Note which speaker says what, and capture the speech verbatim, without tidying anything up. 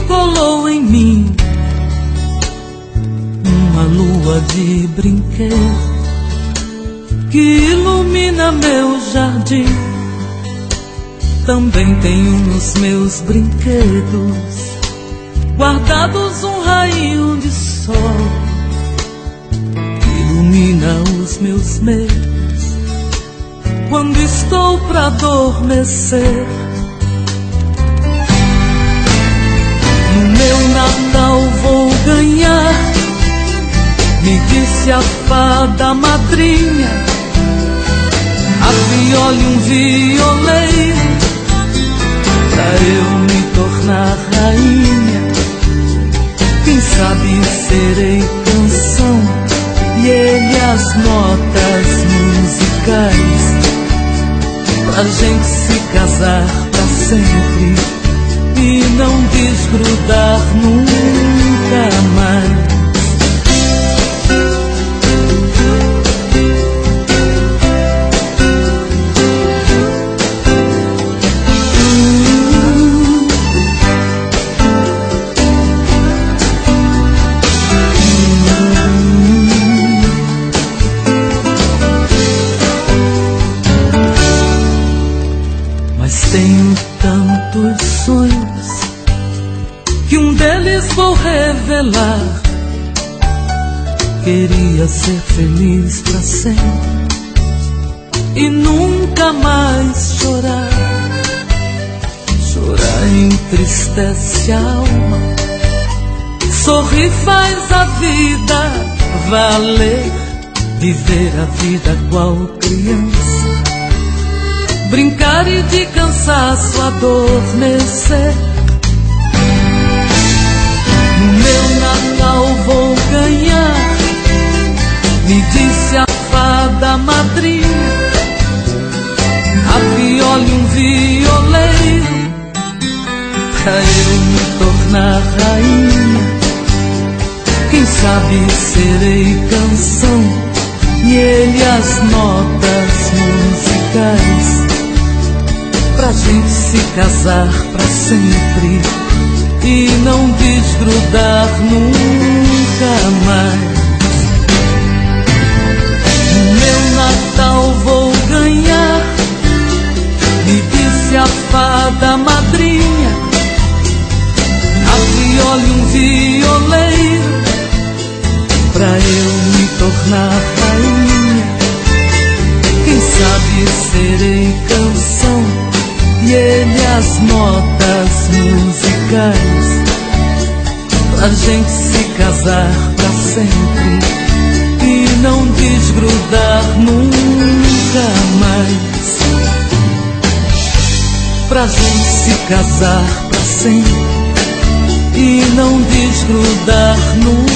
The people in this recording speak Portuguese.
Speaker 1: colou em mim uma lua de brinquedo que ilumina meu jardim. Também tenho nos meus brinquedos guardados um raio de sol que ilumina os meus medos quando estou pra adormecer. No meu Natal vou ganhar, me disse a fada madrinha, a viola e um violeiro, pra eu me tornar rainha. Quem sabe serei canção e ele as notas musicais, pra gente se casar pra sempre e não desgrudar nunca mais. Tenho tantos sonhos que um deles vou revelar. Queria ser feliz pra sempre e nunca mais chorar. Chorar entristece a alma, sorrir faz a vida valer. Viver a vida qual criança, brincar e de cansaço adormecer. No meu Natal vou ganhar, me disse a fada madrinha, a viola e um violeiro, pra eu me tornar rainha. Quem sabe serei canção e ele as notas musicais, pra gente se casar pra sempre e não desgrudar nunca mais. No meu Natal vou ganhar, me disse a fada madrinha, a viola e um violeiro, pra eu me tornar rainha. Quem sabe serei canção e ele as notas musicais, pra gente se casar pra sempre e não desgrudar nunca mais. Pra gente se casar pra sempre e não desgrudar nunca